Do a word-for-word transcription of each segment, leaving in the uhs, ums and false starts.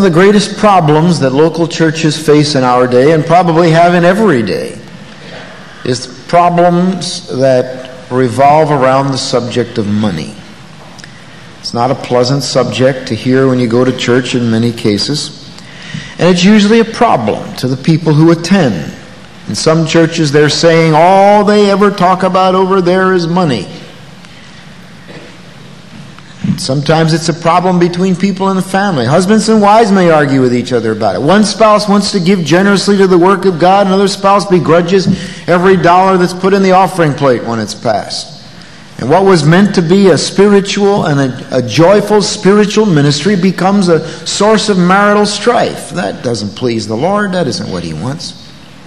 the greatest problems that local churches face in our day, and probably have in every day, is problems that revolve around the subject of money. It's not a pleasant subject to hear when you go to church in many cases, and it's usually a problem to the people who attend. In some churches, they're saying all they ever talk about over there is money. Sometimes it's a problem between people in the family. Husbands and wives may argue with each other about it. One spouse wants to give generously to the work of God. Another spouse begrudges every dollar that's put in the offering plate when it's passed. And what was meant to be a spiritual and a, a joyful spiritual ministry becomes a source of marital strife. That doesn't please the Lord. That isn't what He wants.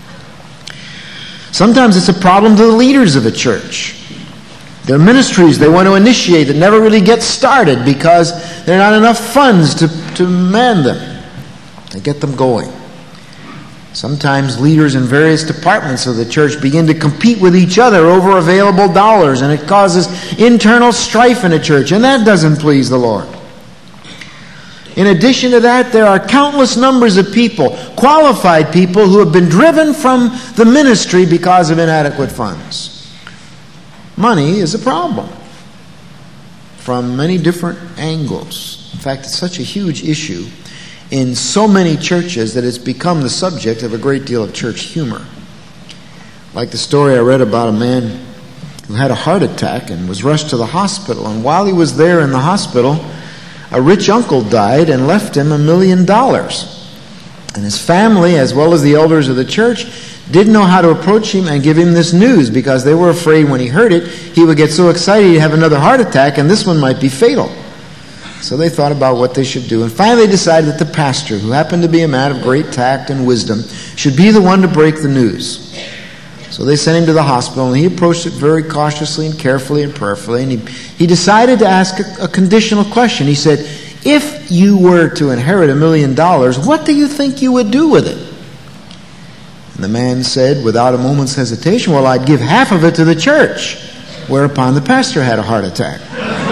Sometimes it's a problem to the leaders of a church. There are ministries they want to initiate that never really get started because there are not enough funds to, to man them, to get them going. Sometimes leaders in various departments of the church begin to compete with each other over available dollars, and it causes internal strife in a church, and that doesn't please the Lord. In addition to that, there are countless numbers of people, qualified people, who have been driven from the ministry because of inadequate funds. Money is a problem from many different angles. In fact, it's such a huge issue in so many churches that it's become the subject of a great deal of church humor. Like the story I read about a man who had a heart attack and was rushed to the hospital. And while he was there in the hospital, a rich uncle died and left him a million dollars. And his family, as well as the elders of the church, didn't know how to approach him and give him this news because they were afraid when he heard it, he would get so excited he'd have another heart attack, and this one might be fatal. So they thought about what they should do, and finally decided that the pastor, who happened to be a man of great tact and wisdom, should be the one to break the news. So they sent him to the hospital, and he approached it very cautiously and carefully and prayerfully, and he, he decided to ask a, a conditional question. He said, if you were to inherit a million dollars, what do you think you would do with it? And the man said, without a moment's hesitation, well, I'd give half of it to the church. Whereupon the pastor had a heart attack.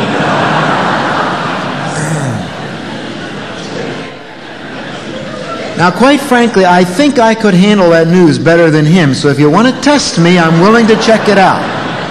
Now, quite frankly, I think I could handle that news better than him. So if you want to test me, I'm willing to check it out.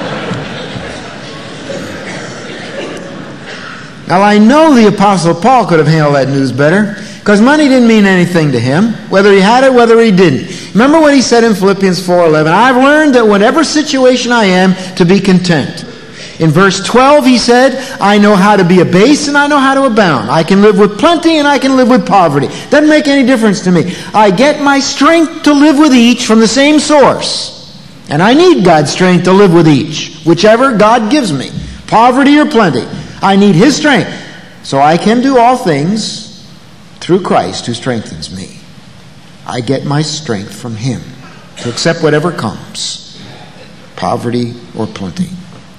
Now, I know the Apostle Paul could have handled that news better, because money didn't mean anything to him, whether he had it, whether he didn't. Remember what he said in Philippians four eleven, I've learned that whatever situation I am, to be content. In verse twelve, he said, I know how to be abased and I know how to abound. I can live with plenty and I can live with poverty. Doesn't make any difference to me. I get my strength to live with each from the same source. And I need God's strength to live with each, whichever God gives me, poverty or plenty. I need His strength. So I can do all things through Christ who strengthens me. I get my strength from Him to accept whatever comes, poverty or plenty.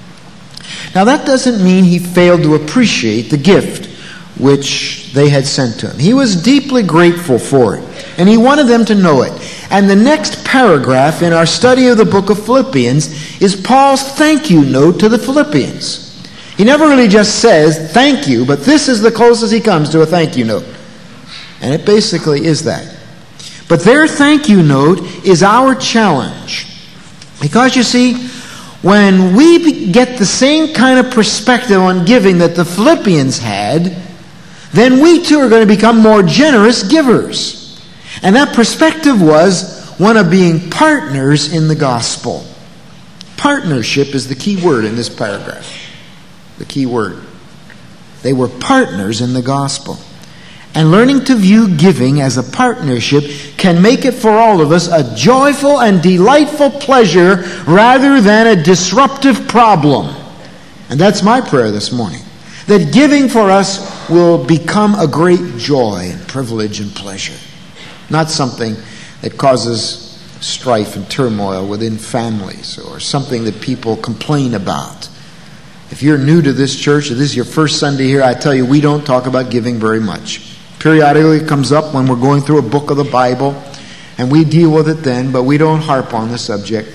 Now that doesn't mean he failed to appreciate the gift which they had sent to him. He was deeply grateful for it, and he wanted them to know it. And the next paragraph in our study of the book of Philippians is Paul's thank you note to the Philippians. He never really just says thank you, but this is the closest he comes to a thank you note. And it basically is that. But their thank you note is our challenge. Because you see, when we get the same kind of perspective on giving that the Philippians had, then we too are going to become more generous givers. And that perspective was one of being partners in the gospel. Partnership is the key word in this paragraph. The key word. They were partners in the gospel. And learning to view giving as a partnership can make it for all of us a joyful and delightful pleasure rather than a disruptive problem. And that's my prayer this morning. That giving for us will become a great joy and privilege and pleasure. Not something that causes strife and turmoil within families or something that people complain about. If you're new to this church, if this is your first Sunday here, I tell you, we don't talk about giving very much. Periodically it comes up when we're going through a book of the Bible, and we deal with it then, but we don't harp on the subject.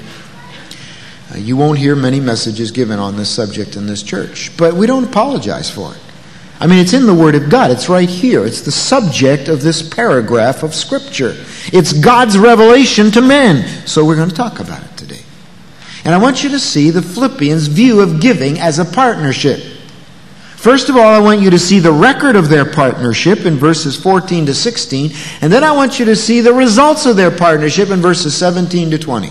Uh, you won't hear many messages given on this subject in this church, but we don't apologize for it. I mean, it's in the Word of God. It's right here. It's the subject of this paragraph of Scripture. It's God's revelation to men. So we're going to talk about it today. And I want you to see the Philippians' view of giving as a partnership. First of all, I want you to see the record of their partnership in verses fourteen to sixteen. And then I want you to see the results of their partnership in verses seventeen to twenty.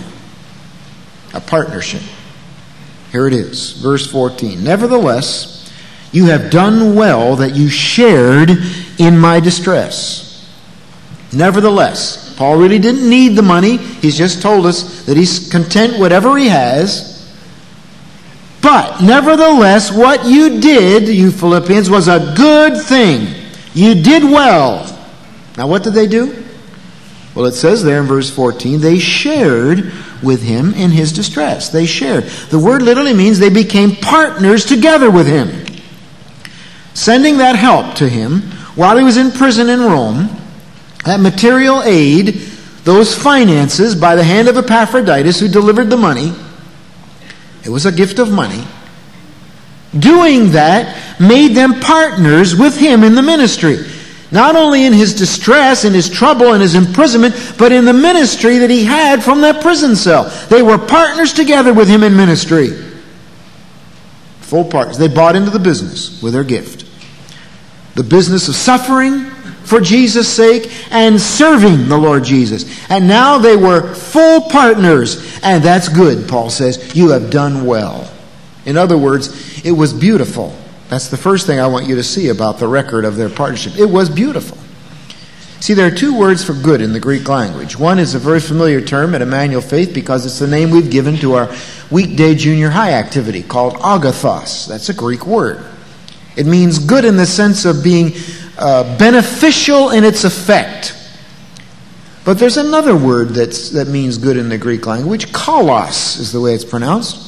A partnership. Here it is, verse fourteen. Nevertheless, you have done well that you shared in my distress. Nevertheless, Paul really didn't need the money. He's just told us that he's content whatever he has. But nevertheless, what you did, you Philippians, was a good thing. You did well. Now what did they do? Well, it says there in verse fourteen, they shared with him in his distress. They shared. The word literally means they became partners together with him. Sending that help to him while he was in prison in Rome, that material aid, those finances by the hand of Epaphroditus who delivered the money. It was a gift of money. Doing that made them partners with him in the ministry. Not only in his distress, in his trouble, in his imprisonment, but in the ministry that he had from that prison cell. They were partners together with him in ministry. Full partners. They bought into the business with their gift. The business of suffering for Jesus' sake and serving the Lord Jesus. And now they were full partners. And that's good, Paul says. You have done well. In other words, it was beautiful. That's the first thing I want you to see about the record of their partnership. It was beautiful. See, there are two words for good in the Greek language. One is a very familiar term at Emmanuel Faith because it's the name we've given to our weekday junior high activity called agathos. That's a Greek word. It means good in the sense of being uh, beneficial in its effect. But there's another word that's, that means good in the Greek language. Kalos is the way it's pronounced.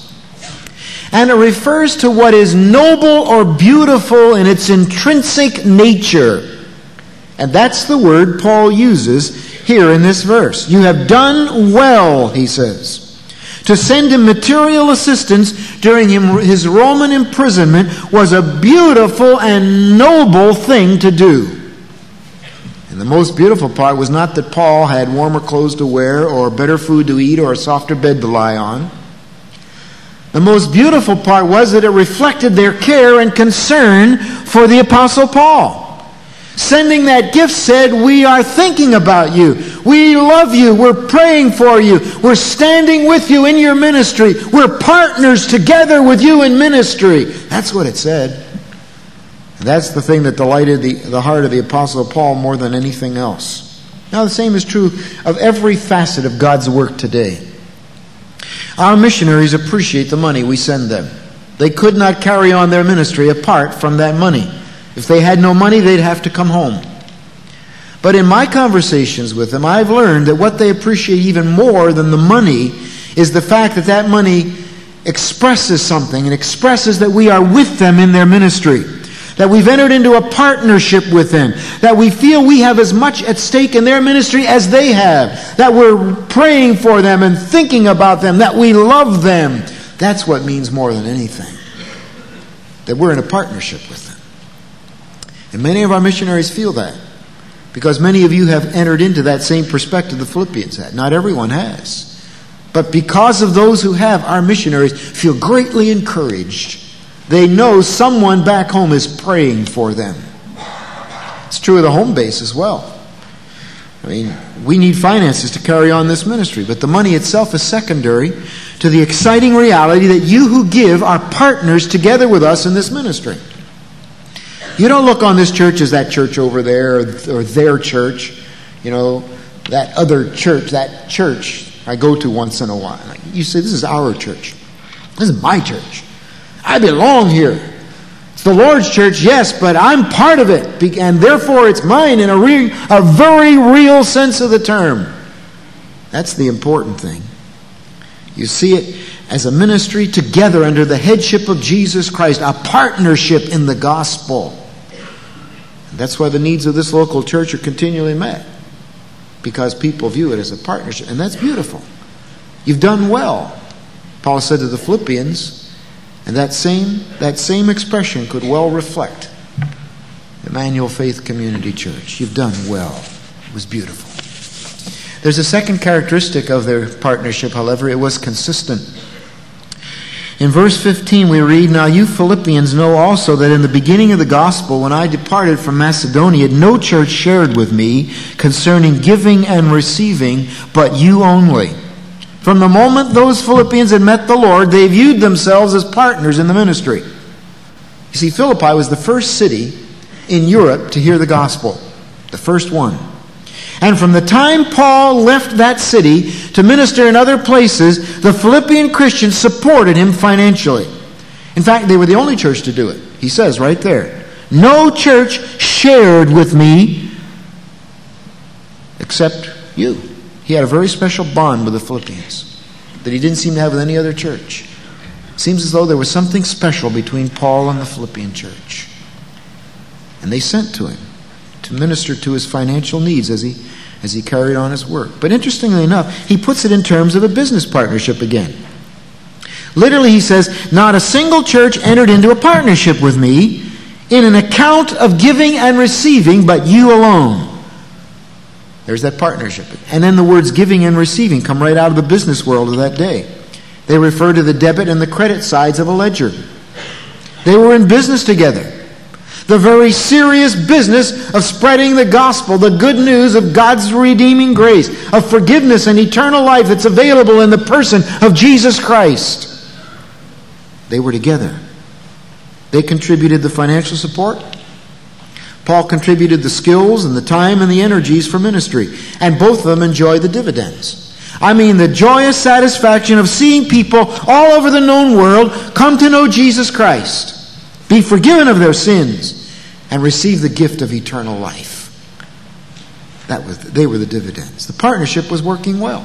And it refers to what is noble or beautiful in its intrinsic nature. And that's the word Paul uses here in this verse. You have done well, he says. To send him material assistance during his Roman imprisonment was a beautiful and noble thing to do. And the most beautiful part was not that Paul had warmer clothes to wear or better food to eat or a softer bed to lie on. The most beautiful part was that it reflected their care and concern for the Apostle Paul. Sending that gift said, we are thinking about you. We love you. We're praying for you. We're standing with you in your ministry. We're partners together with you in ministry. That's what it said. And that's the thing that delighted the, the heart of the Apostle Paul more than anything else. Now the same is true of every facet of God's work today. Our missionaries appreciate the money we send them. They could not carry on their ministry apart from that money. If they had no money, they'd have to come home. But in my conversations with them, I've learned that what they appreciate even more than the money is the fact that that money expresses something. It expresses that we are with them in their ministry. That we've entered into a partnership with them. That we feel we have as much at stake in their ministry as they have. That we're praying for them and thinking about them. That we love them. That's what means more than anything. That we're in a partnership with them. And many of our missionaries feel that. Because many of you have entered into that same perspective the Philippians had. Not everyone has. But because of those who have, our missionaries feel greatly encouraged. They know someone back home is praying for them. It's true of the home base as well. I mean, we need finances to carry on this ministry, but the money itself is secondary to the exciting reality that you who give are partners together with us in this ministry. You don't look on this church as that church over there or, or their church, you know, that other church, that church I go to once in a while. You say, this is our church. This is my church. I belong here. It's the Lord's church, yes, but I'm part of it, and therefore it's mine in a, re- a very real sense of the term. That's the important thing. You see it as a ministry together under the headship of Jesus Christ, a partnership in the gospel. That's why the needs of this local church are continually met, because people view it as a partnership, and that's beautiful. You've done well, Paul said to the Philippians. And that same, that same expression could well reflect Emmanuel Faith Community Church. You've done well. It was beautiful. There's a second characteristic of their partnership, however. It was consistent. In verse fifteen we read, "Now you Philippians know also that in the beginning of the gospel, when I departed from Macedonia, no church shared with me concerning giving and receiving, but you only." From the moment those Philippians had met the Lord, they viewed themselves as partners in the ministry. You see, Philippi was the first city in Europe to hear the gospel. The first one. And from the time Paul left that city to minister in other places, the Philippian Christians supported him financially. In fact, they were the only church to do it. He says right there, "No church shared with me except you." He had a very special bond with the Philippians that he didn't seem to have with any other church. It seems as though there was something special between Paul and the Philippian church. And they sent to him to minister to his financial needs as he as he carried on his work. But interestingly enough, he puts it in terms of a business partnership again. Literally, he says, "Not a single church entered into a partnership with me in an account of giving and receiving, but you alone." There's that partnership. And then the words giving and receiving come right out of the business world of that day. They refer to the debit and the credit sides of a ledger. They were in business together. The very serious business of spreading the gospel, the good news of God's redeeming grace, of forgiveness and eternal life that's available in the person of Jesus Christ. They were together. They contributed the financial support. Paul contributed the skills and the time and the energies for ministry. And both of them enjoyed the dividends. I mean, the joyous satisfaction of seeing people all over the known world come to know Jesus Christ, be forgiven of their sins, and receive the gift of eternal life. That was, they were the dividends. The partnership was working well.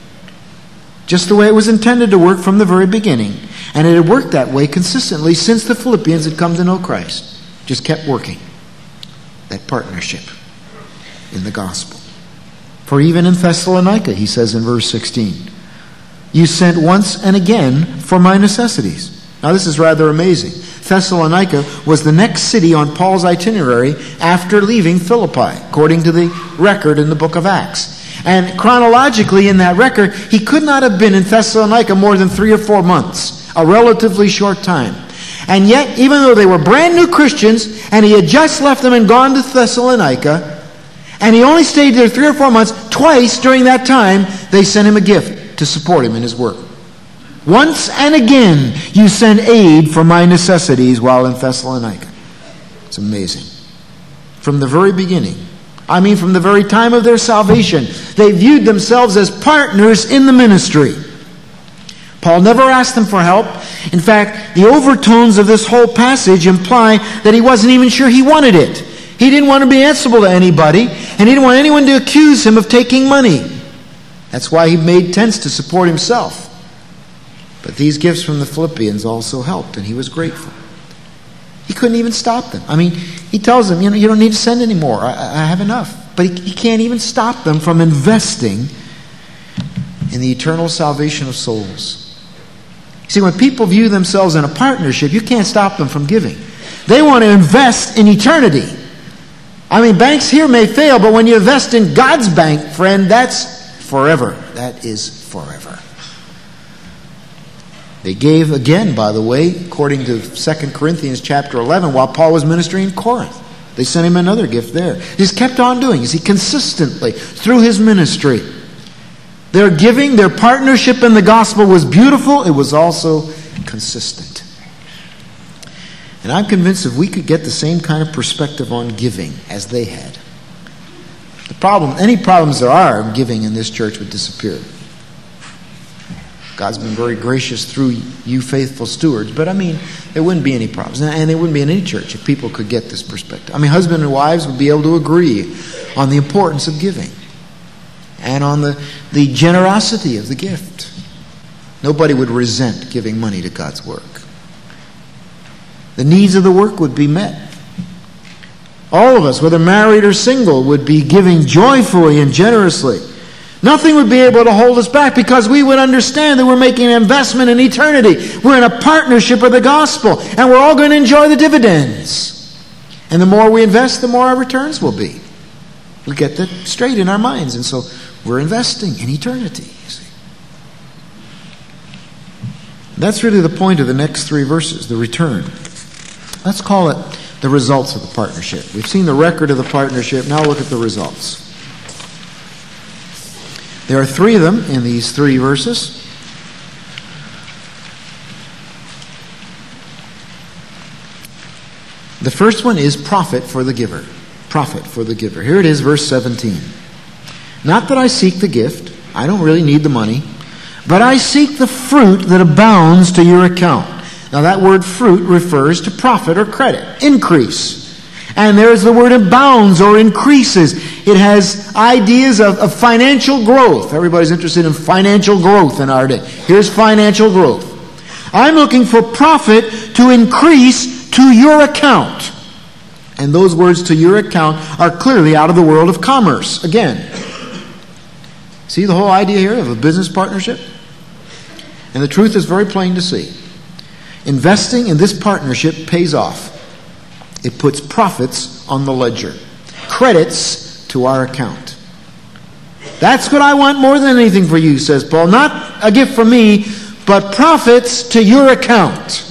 Just the way it was intended to work from the very beginning. And it had worked that way consistently since the Philippians had come to know Christ. Just kept working. That partnership in the gospel. For even in Thessalonica, he says in verse sixteen, "You sent once and again for my necessities." Now this is rather amazing. Thessalonica was the next city on Paul's itinerary after leaving Philippi, according to the record in the book of Acts. And chronologically in that record, he could not have been in Thessalonica more than three or four months, a relatively short time. And yet, even though they were brand new Christians, and he had just left them and gone to Thessalonica, and he only stayed there three or four months, twice during that time, they sent him a gift to support him in his work. "Once and again you sent aid for my necessities while in Thessalonica." It's amazing. From the very beginning, I mean from the very time of their salvation, they viewed themselves as partners in the ministry. Paul never asked them for help. In fact, the overtones of this whole passage imply that he wasn't even sure he wanted it. He didn't want to be answerable to anybody, and he didn't want anyone to accuse him of taking money. That's why he made tents to support himself. But these gifts from the Philippians also helped, and he was grateful. He couldn't even stop them. I mean, he tells them, you know, you don't need to send any more. I, I have enough. But he, he can't even stop them from investing in the eternal salvation of souls. See, when people view themselves in a partnership, you can't stop them from giving. They want to invest in eternity. I mean, banks here may fail, but when you invest in God's bank, friend, that's forever. That is forever. They gave again, by the way, according to Second Corinthians chapter eleven, while Paul was ministering in Corinth. They sent him another gift there. He's kept on doing it. He consistently, through his ministry. Their giving, their partnership in the gospel was beautiful. It was also consistent. And I'm convinced if we could get the same kind of perspective on giving as they had, the problem, any problems there are in giving in this church would disappear. God's been very gracious through you faithful stewards, but I mean, there wouldn't be any problems. And there wouldn't be in any church if people could get this perspective. I mean, husband and wives would be able to agree on the importance of giving and on the, the generosity of the gift. Nobody would resent giving money to God's work. The needs of the work would be met. All of us, whether married or single, would be giving joyfully and generously. Nothing would be able to hold us back because we would understand that we're making an investment in eternity. We're in a partnership with the gospel, and we're all going to enjoy the dividends. And the more we invest, the more our returns will be. We get that straight in our minds. And so we're investing in eternity, you see. That's really the point of the next three verses, the return. Let's call it the results of the partnership. We've seen the record of the partnership. Now look at the results. There are three of them in these three verses. The first one is profit for the giver. Profit for the giver. Here it is, verse seventeen. Not that I seek the gift. I don't really need the money. But I seek the fruit that abounds to your account. Now that word fruit refers to profit or credit. Increase. And there's the word abounds or increases. It has ideas of, of financial growth. Everybody's interested in financial growth in our day. Here's financial growth. I'm looking for profit to increase to your account. And those words, to your account, are clearly out of the world of commerce. Again, see the whole idea here of a business partnership? And the truth is very plain to see. Investing in this partnership pays off. It puts profits on the ledger. Credits to our account. That's what I want more than anything for you, says Paul. Not a gift from me, but profits to your account.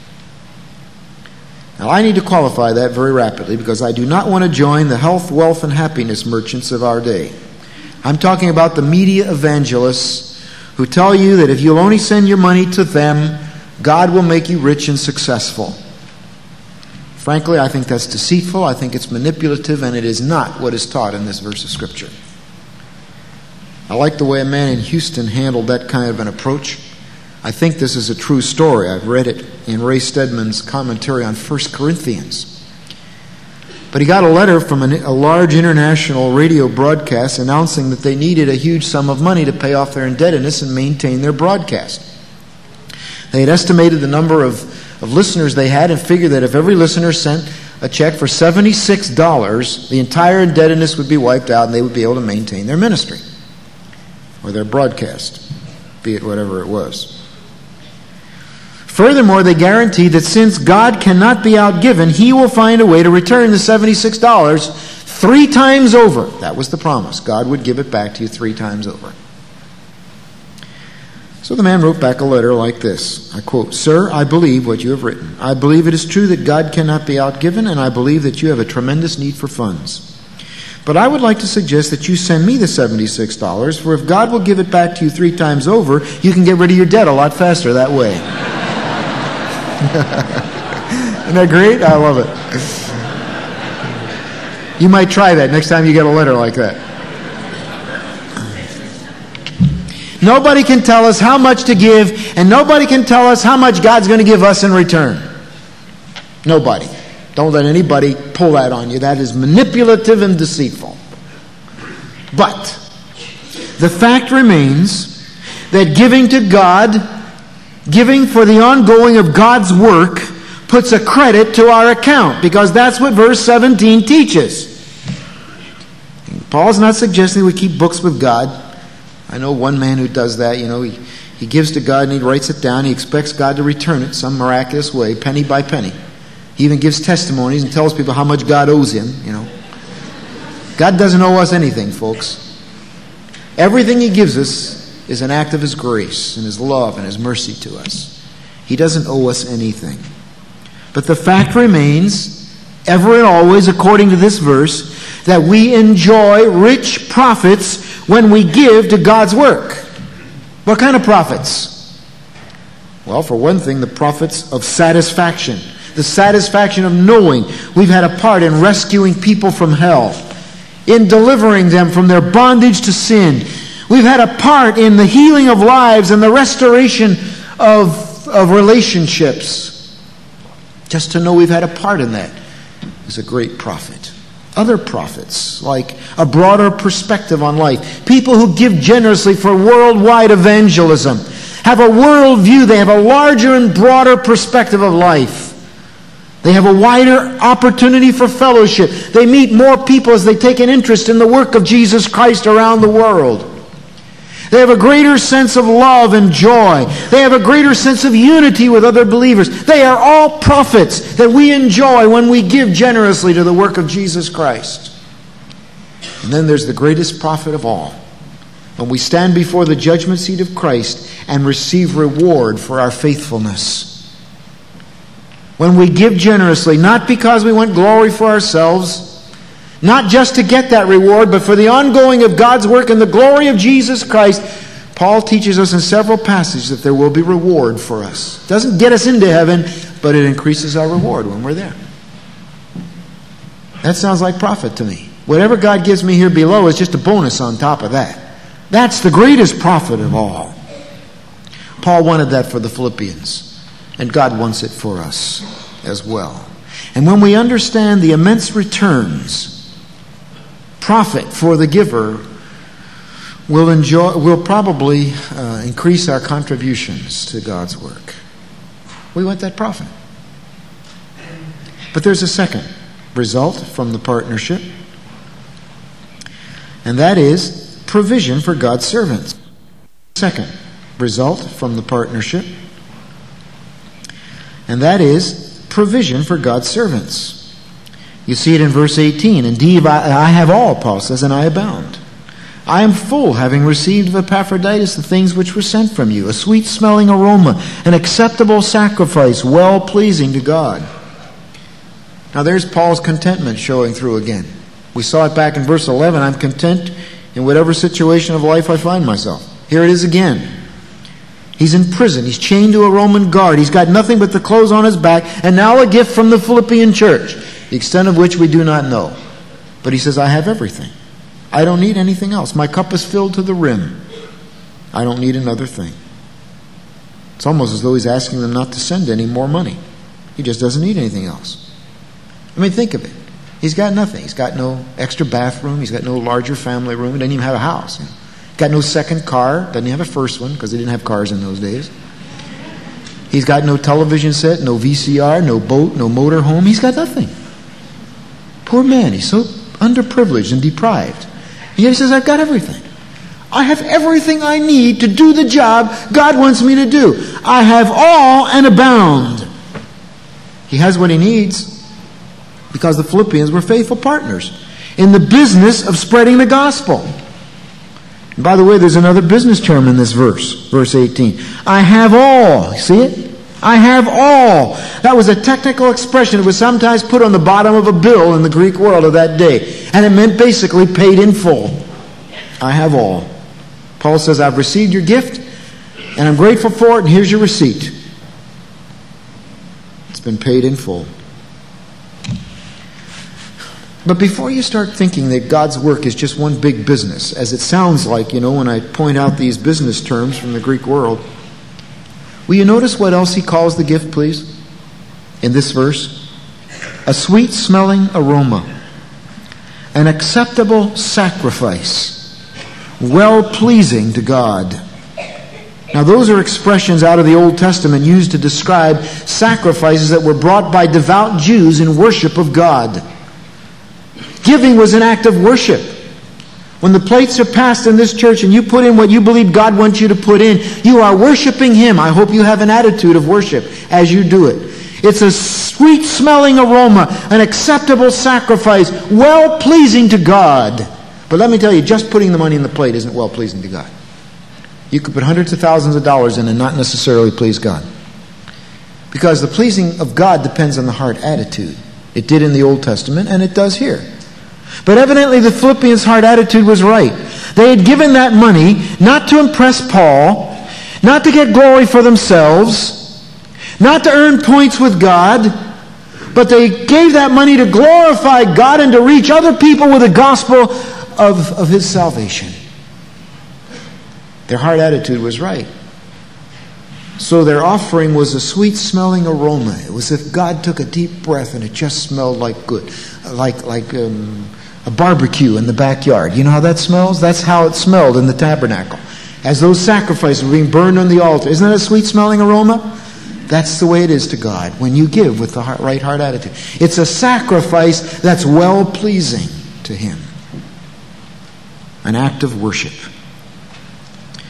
Now, I need to qualify that very rapidly because I do not want to join the health, wealth, and happiness merchants of our day. I'm talking about the media evangelists who tell you that if you'll only send your money to them, God will make you rich and successful. Frankly, I think that's deceitful, I think it's manipulative, and it is not what is taught in this verse of Scripture. I like the way a man in Houston handled that kind of an approach. I think this is a true story. I've read it in Ray Stedman's commentary on First Corinthians. But he got a letter from a large international radio broadcast announcing that they needed a huge sum of money to pay off their indebtedness and maintain their broadcast. They had estimated the number of, of listeners they had and figured that if every listener sent a check for seventy-six dollars, the entire indebtedness would be wiped out and they would be able to maintain their ministry or their broadcast, be it whatever it was. Furthermore, they guaranteed that since God cannot be outgiven, He will find a way to return the seventy-six dollars three times over. That was the promise. God would give it back to you three times over. So the man wrote back a letter like this. I quote, "Sir, I believe what you have written. I believe it is true that God cannot be outgiven, and I believe that you have a tremendous need for funds. But I would like to suggest that you send me the seventy-six dollars, for if God will give it back to you three times over, you can get rid of your debt a lot faster that way." Isn't that great? I love it. You might try that next time you get a letter like that. Nobody can tell us how much to give, and nobody can tell us how much God's going to give us in return. Nobody. Don't let anybody pull that on you. That is manipulative and deceitful. But the fact remains that giving to God, giving for the ongoing of God's work, puts a credit to our account, because that's what verse seventeen teaches. Paul's not suggesting we keep books with God. I know one man who does that. You know, he, he gives to God and he writes it down. He expects God to return it some miraculous way, penny by penny. He even gives testimonies and tells people how much God owes him, you know. God doesn't owe us anything, folks. Everything He gives us is an act of His grace and His love and His mercy to us. He doesn't owe us anything. But the fact remains, ever and always, according to this verse, that we enjoy rich profits when we give to God's work. What kind of profits? Well, for one thing, the profits of satisfaction. The satisfaction of knowing we've had a part in rescuing people from hell, in delivering them from their bondage to sin. We've had a part in the healing of lives and the restoration of, of relationships. Just to know we've had a part in that is a great profit. Other profits, like a broader perspective on life. People who give generously for worldwide evangelism have a world view. They have a larger and broader perspective of life. They have a wider opportunity for fellowship. They meet more people as they take an interest in the work of Jesus Christ around the world. They have a greater sense of love and joy. They have a greater sense of unity with other believers. They are all profits that we enjoy when we give generously to the work of Jesus Christ. And then there's the greatest profit of all, when we stand before the judgment seat of Christ and receive reward for our faithfulness. When we give generously, not because we want glory for ourselves, not just to get that reward, but for the ongoing of God's work and the glory of Jesus Christ. Paul teaches us in several passages that there will be reward for us. It doesn't get us into heaven, but it increases our reward when we're there. That sounds like profit to me. Whatever God gives me here below is just a bonus on top of that. That's the greatest profit of all. Paul wanted that for the Philippians, and God wants it for us as well. And when we understand the immense returns, profit for the giver, will enjoy, will probably uh, increase our contributions to God's work. We want that profit. But there's a second result from the partnership, and that is provision for God's servants. Second result from the partnership, and that is provision for God's servants. You see it in verse eighteen. Indeed, I have all, Paul says, and I abound. I am full, having received of Epaphroditus the things which were sent from you, a sweet-smelling aroma, an acceptable sacrifice, well-pleasing to God. Now there's Paul's contentment showing through again. We saw it back in verse eleven. I'm content in whatever situation of life I find myself. Here it is again. He's in prison. He's chained to a Roman guard. He's got nothing but the clothes on his back, and now a gift from the Philippian church, the extent of which we do not know. But he says, I have everything. I don't need anything else. My cup is filled to the rim. I don't need another thing. It's almost as though he's asking them not to send any more money. He just doesn't need anything else. I mean, think of it. He's got nothing. He's got no extra bathroom. He's got no larger family room. He doesn't even have a house. Got no second car. Doesn't have a first one because they didn't have cars in those days. He's got no television set, no V C R, no boat, no motor home. He's got nothing. Poor man. He's so underprivileged and deprived. And yet he says, I've got everything. I have everything I need to do the job God wants me to do. I have all and abound. He has what he needs because the Philippians were faithful partners in the business of spreading the gospel. And by the way, there's another business term in this verse, verse eighteen. I have all. See it? I have all. That was a technical expression. It was sometimes put on the bottom of a bill in the Greek world of that day. And it meant basically paid in full. I have all. Paul says, I've received your gift, and I'm grateful for it, and here's your receipt. It's been paid in full. But before you start thinking that God's work is just one big business, as it sounds like, you know, when I point out these business terms from the Greek world, will you notice what else he calls the gift, please? In this verse? A sweet-smelling aroma. An acceptable sacrifice. Well-pleasing to God. Now those are expressions out of the Old Testament used to describe sacrifices that were brought by devout Jews in worship of God. Giving was an act of worship. When the plates are passed in this church and you put in what you believe God wants you to put in, you are worshiping Him. I hope you have an attitude of worship as you do it. It's a sweet-smelling aroma, an acceptable sacrifice, well-pleasing to God. But let me tell you, just putting the money in the plate isn't well-pleasing to God. You could put hundreds of thousands of dollars in and not necessarily please God. Because the pleasing of God depends on the heart attitude. It did in the Old Testament, and it does here. But evidently the Philippians' heart attitude was right. They had given that money not to impress Paul, not to get glory for themselves, not to earn points with God, but they gave that money to glorify God and to reach other people with the gospel of, of His salvation. Their heart attitude was right. So their offering was a sweet-smelling aroma. It was as if God took a deep breath and it just smelled like good, like like um, a barbecue in the backyard. You know how that smells? That's how it smelled in the tabernacle. As those sacrifices were being burned on the altar. Isn't that a sweet-smelling aroma? That's the way it is to God when you give with the heart, right heart attitude. It's a sacrifice that's well-pleasing to Him. An act of worship.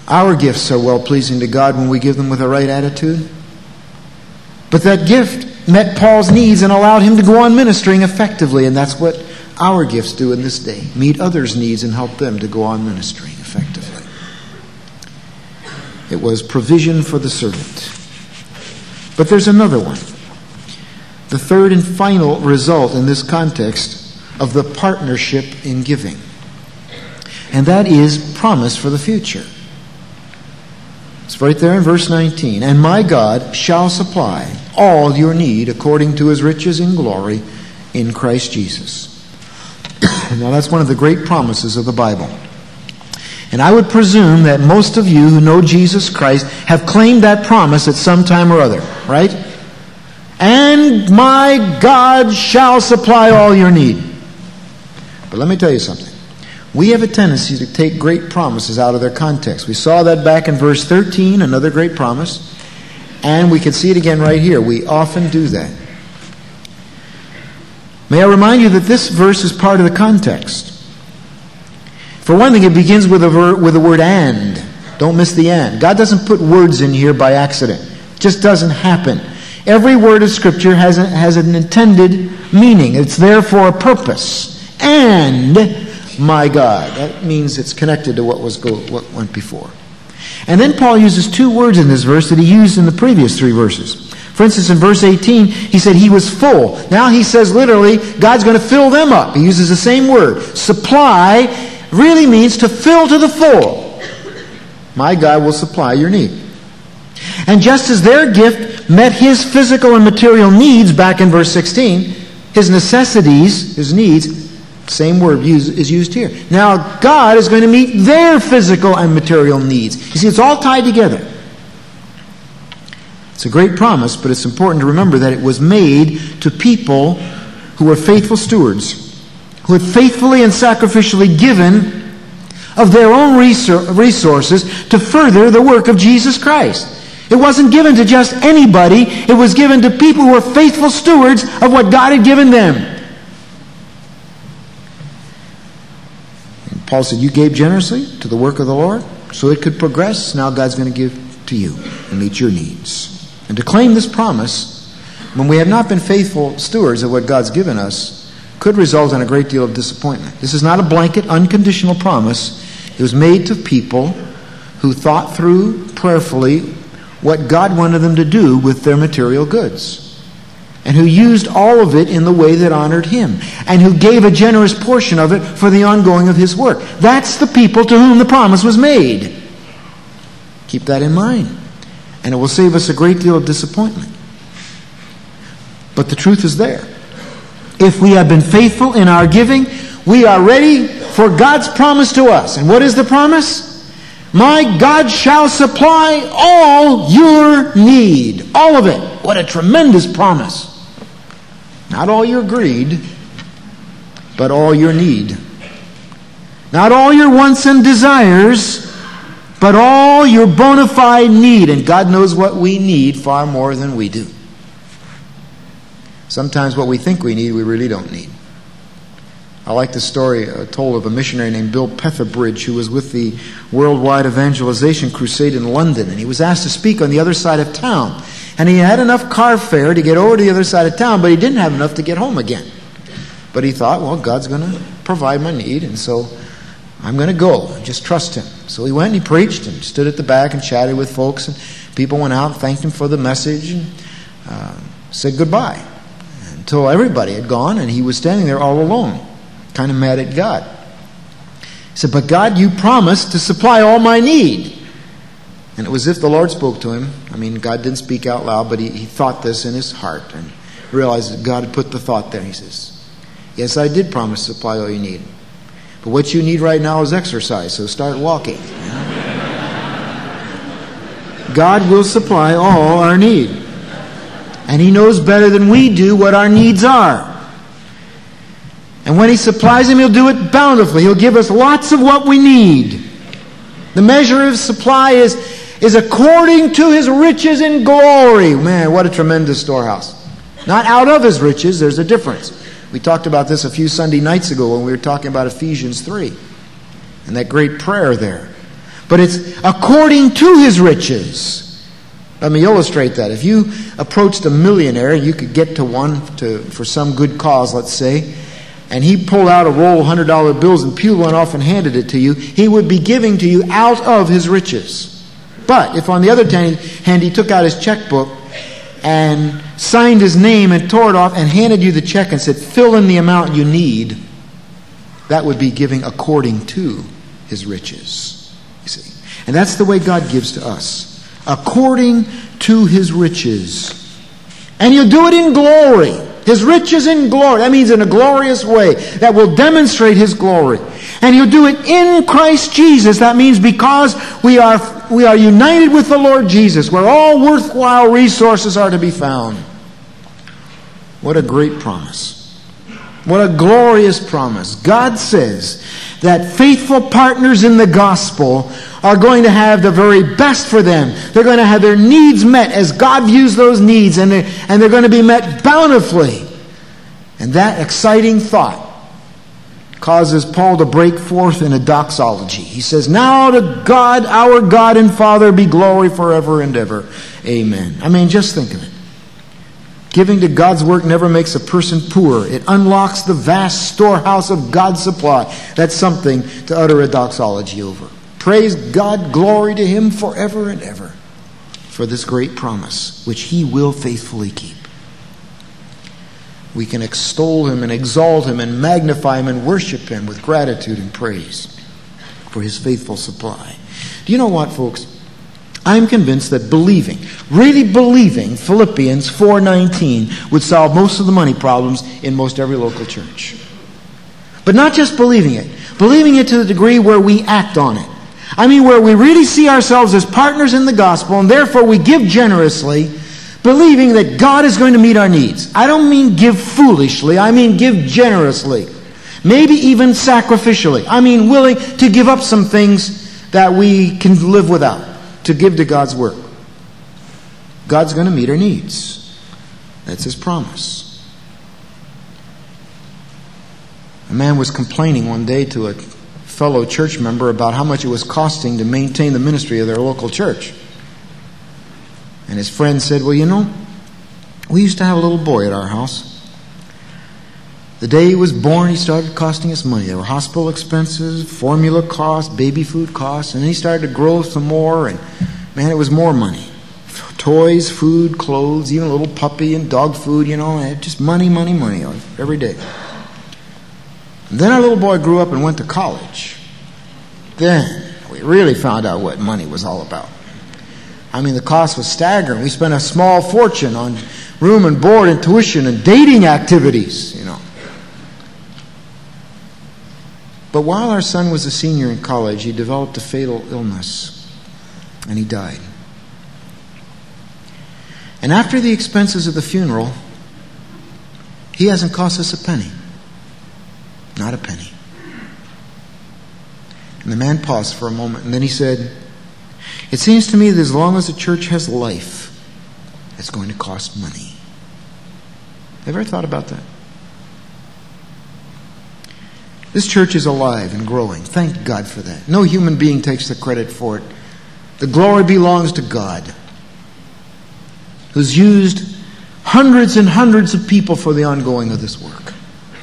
Our gifts are well-pleasing to God when we give them with a right attitude. But that gift met Paul's needs and allowed him to go on ministering effectively, and that's what our gifts do in this day. Meet others' needs and help them to go on ministering effectively. It was provision for the servant. But there's another one. The third and final result in this context of the partnership in giving. And that is promise for the future. It's right there in verse nineteen. And my God shall supply all your need according to his riches in glory in Christ Jesus. Now that's one of the great promises of the Bible. And I would presume that most of you who know Jesus Christ have claimed that promise at some time or other, right? And my God shall supply all your need. But let me tell you something. We have a tendency to take great promises out of their context. We saw that back in verse thirteen, another great promise. And we can see it again right here. We often do that. May I remind you that this verse is part of the context. For one thing, it begins with a, ver- with the word and. Don't miss the and. God doesn't put words in here by accident. It just doesn't happen. Every word of Scripture has, a, has an intended meaning. It's there for a purpose. And my God. That means it's connected to what was go, what went before. And then Paul uses two words in this verse that he used in the previous three verses. For instance, in verse eighteen, he said he was full. Now he says literally, God's going to fill them up. He uses the same word. Supply really means to fill to the full. My God will supply your need. And just as their gift met his physical and material needs back in verse sixteen, his necessities, his needs, same word is used here. Now God is going to meet their physical and material needs. You see, it's all tied together. It's a great promise, but it's important to remember that it was made to people who were faithful stewards, who had faithfully and sacrificially given of their own resources to further the work of Jesus Christ. It wasn't given to just anybody. It was given to people who were faithful stewards of what God had given them. And Paul said, you gave generously to the work of the Lord so it could progress. Now God's going to give to you and meet your needs. And to claim this promise, when we have not been faithful stewards of what God's given us, could result in a great deal of disappointment. This is not a blanket, unconditional promise. It was made to people who thought through prayerfully what God wanted them to do with their material goods, and who used all of it in the way that honored Him, and who gave a generous portion of it for the ongoing of His work. That's the people to whom the promise was made. Keep that in mind, and it will save us a great deal of disappointment. But the truth is there. If we have been faithful in our giving, we are ready for God's promise to us. And what is the promise? My God shall supply all your need. All of it. What a tremendous promise. Not all your greed, but all your need. Not all your wants and desires, but all your bona fide need. And God knows what we need far more than we do. Sometimes what we think we need, we really don't need. I like the story uh, told of a missionary named Bill Petherbridge, who was with the Worldwide Evangelization Crusade in London, and he was asked to speak on the other side of town. And he had enough car fare to get over to the other side of town, but he didn't have enough to get home again. But he thought, well, God's going to provide my need, and so I'm going to go and just trust Him. So he went and he preached and stood at the back and chatted with folks, and people went out and thanked him for the message and uh, said goodbye. Until everybody had gone, and he was standing there all alone, kind of mad at God. He said, but God, you promised to supply all my need. And it was as if the Lord spoke to him. I mean, God didn't speak out loud, but he, he thought this in his heart and realized that God had put the thought there. He says, yes, I did promise to supply all you need. But what you need right now is exercise, so start walking. God will supply all our need. And He knows better than we do what our needs are. And when He supplies them, He'll do it bountifully. He'll give us lots of what we need. The measure of supply is, is according to His riches in glory. Man, what a tremendous storehouse. Not out of His riches, there's a difference. We talked about this a few Sunday nights ago when we were talking about Ephesians three. And that great prayer there. But it's according to his riches. Let me illustrate that. If you approached a millionaire, you could get to one to, for some good cause, let's say, and he pulled out a roll of one hundred dollar bills and peeled one off and handed it to you, he would be giving to you out of his riches. But if on the other hand he took out his checkbook and signed his name and tore it off and handed you the check and said, fill in the amount you need, that would be giving according to his riches. You see. And that's the way God gives to us. According to his riches. And he'll do it in glory. His riches in glory. That means in a glorious way that will demonstrate his glory. And he'll do it in Christ Jesus. That means because we are we are united with the Lord Jesus, where all worthwhile resources are to be found. What a great promise. What a glorious promise. God says that faithful partners in the gospel are going to have the very best for them. They're going to have their needs met as God views those needs, and they're, and they're going to be met bountifully. And that exciting thought causes Paul to break forth in a doxology. He says, now to God, our God and Father, be glory forever and ever. Amen. I mean, just think of it. Giving to God's work never makes a person poor. It unlocks the vast storehouse of God's supply. That's something to utter a doxology over. Praise God, glory to him forever and ever for this great promise, which he will faithfully keep. We can extol him and exalt him and magnify him and worship him with gratitude and praise for his faithful supply. Do you know what, folks? I'm convinced that believing, really believing Philippians four nineteen would solve most of the money problems in most every local church. But not just believing it, believing it to the degree where we act on it. I mean, where we really see ourselves as partners in the gospel, and therefore we give generously, believing that God is going to meet our needs. I don't mean give foolishly, I mean give generously. Maybe even sacrificially. I mean willing to give up some things that we can live without, to give to God's work. God's going to meet our needs. That's his promise. A man was complaining one day to a fellow church member about how much it was costing to maintain the ministry of their local church. And his friend said, well, you know, we used to have a little boy at our house. The day he was born, he started costing us money. There were hospital expenses, formula costs, baby food costs, and then he started to grow some more, and man, it was more money. Toys, food, clothes, even a little puppy and dog food, you know, just money, money, money every day. And then our little boy grew up and went to college. Then we really found out what money was all about. I mean, the cost was staggering. We spent a small fortune on room and board and tuition and dating activities, you know. But while our son was a senior in college, he developed a fatal illness, and he died. And after the expenses of the funeral, he hasn't cost us a penny. Not a penny. And the man paused for a moment, and then he said, it seems to me that as long as the church has life, it's going to cost money. Ever thought about that? This church is alive and growing. Thank God for that. No human being takes the credit for it. The glory belongs to God, who's used hundreds and hundreds of people for the ongoing of this work.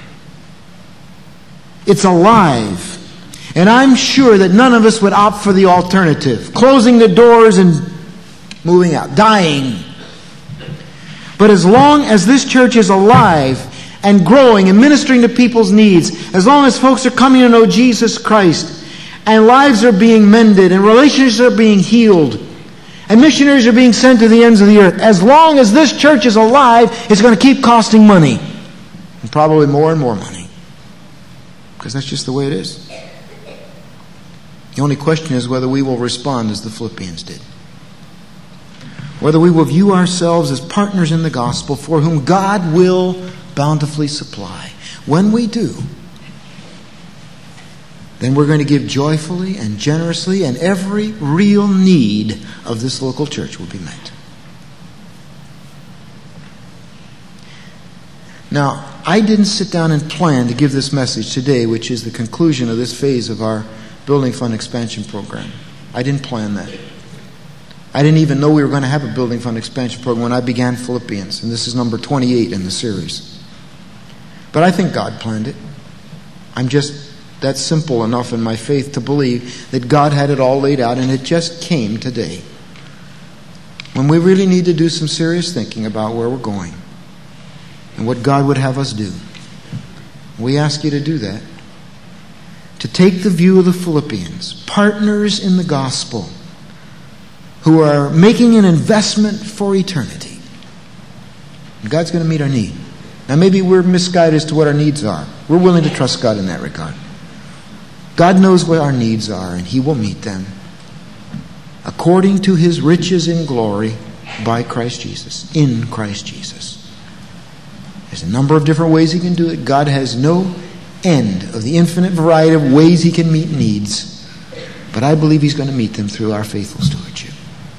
It's alive. And I'm sure that none of us would opt for the alternative. Closing the doors and moving out. Dying. But as long as this church is alive and growing and ministering to people's needs, as long as folks are coming to know Jesus Christ, and lives are being mended, and relationships are being healed, and missionaries are being sent to the ends of the earth, as long as this church is alive, it's going to keep costing money. And probably more and more money. Because that's just the way it is. The only question is whether we will respond as the Philippians did. Whether we will view ourselves as partners in the gospel for whom God will bountifully supply. When we do, then we're going to give joyfully and generously, and every real need of this local church will be met. Now, I didn't sit down and plan to give this message today, which is the conclusion of this phase of our Building Fund Expansion Program. I didn't plan that. I didn't even know we were going to have a building fund expansion program when I began Philippians, and this is number twenty-eight in the series. But I think God planned it. I'm just that simple enough in my faith to believe that God had it all laid out, and it just came today. When we really need to do some serious thinking about where we're going and what God would have us do, we ask you to do that. To take the view of the Philippians, partners in the gospel, who are making an investment for eternity. And God's going to meet our need. Now maybe we're misguided as to what our needs are. We're willing to trust God in that regard. God knows what our needs are, and He will meet them according to His riches in glory by Christ Jesus, in Christ Jesus. There's a number of different ways He can do it. God has no end of the infinite variety of ways He can meet needs, but I believe He's going to meet them through our faithful stewardship,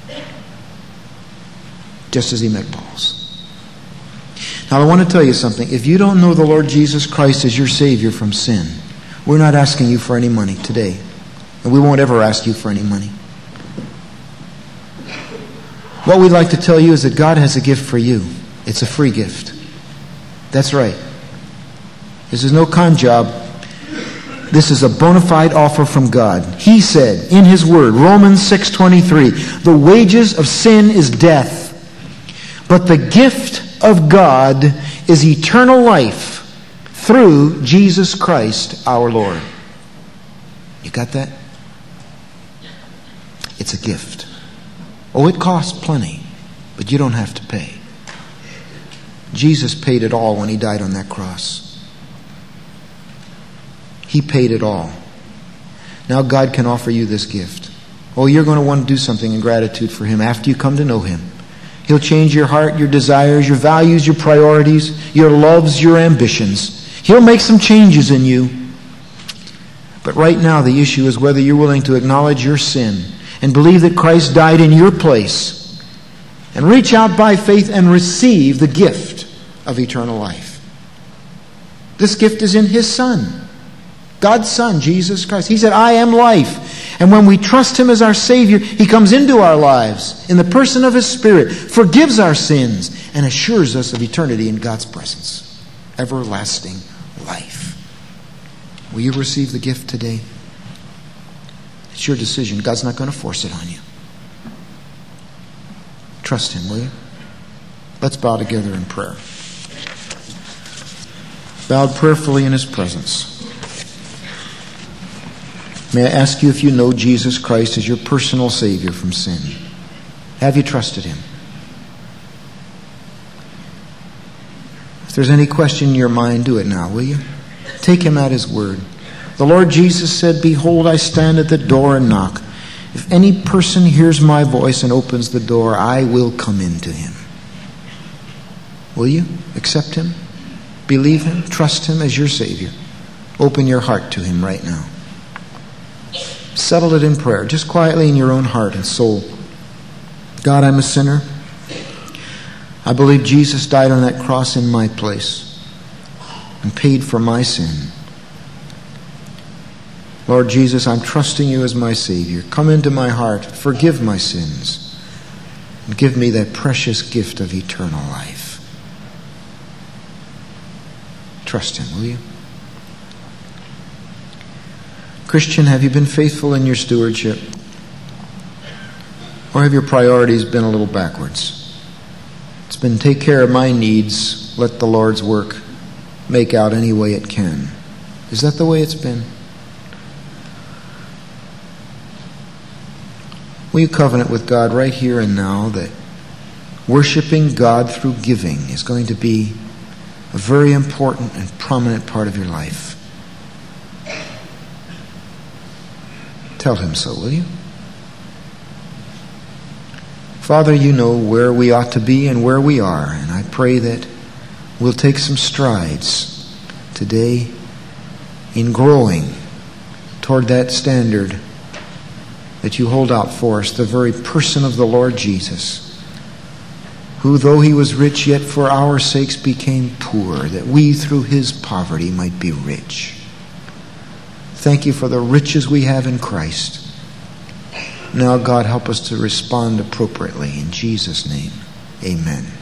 just as He met Paul's. Now I want to tell you something. If you don't know the Lord Jesus Christ as your Savior from sin, we're not asking you for any money today, and we won't ever ask you for any money. What we'd like to tell you is that God has a gift for you. It's a free gift. That's right. This is no con job. This is a bona fide offer from God. He said in His Word, Romans six twenty-three, the wages of sin is death, but the gift of God is eternal life through Jesus Christ our Lord. You got that? It's a gift. Oh, it costs plenty, but you don't have to pay. Jesus paid it all when He died on that cross. He paid it all. Now God can offer you this gift. Oh, you're going to want to do something in gratitude for Him after you come to know Him. He'll change your heart, your desires, your values, your priorities, your loves, your ambitions. He'll make some changes in you. But right now the issue is whether you're willing to acknowledge your sin and believe that Christ died in your place and reach out by faith and receive the gift of eternal life. This gift is in His Son, God's Son, Jesus Christ. He said, I am life. And when we trust Him as our Savior, He comes into our lives in the person of His Spirit, forgives our sins, and assures us of eternity in God's presence. Everlasting life. Will you receive the gift today? It's your decision. God's not going to force it on you. Trust Him, will you? Let's bow together in prayer. Bowed prayerfully in His presence. May I ask you if you know Jesus Christ as your personal Savior from sin? Have you trusted Him? If there's any question in your mind, do it now, will you? Take Him at His word. The Lord Jesus said, behold, I stand at the door and knock. If any person hears my voice and opens the door, I will come into him. Will you accept Him? Believe Him? Trust Him as your Savior? Open your heart to Him right now. Settle it in prayer, just quietly in your own heart and soul. God, I'm a sinner. I believe Jesus died on that cross in my place and paid for my sin. Lord Jesus, I'm trusting You as my Savior. Come into my heart, forgive my sins, and give me that precious gift of eternal life. Trust Him, will you? Christian, have you been faithful in your stewardship? Or have your priorities been a little backwards? It's been take care of my needs, let the Lord's work make out any way it can. Is that the way it's been? Will you covenant with God right here and now that worshiping God through giving is going to be a very important and prominent part of your life? Tell Him so, will you? Father, You know where we ought to be and where we are, and I pray that we'll take some strides today in growing toward that standard that You hold out for us, the very person of the Lord Jesus, who, though He was rich, yet for our sakes became poor, that we through His poverty might be rich. Thank You for the riches we have in Christ. Now, God, help us to respond appropriately. In Jesus' name, amen.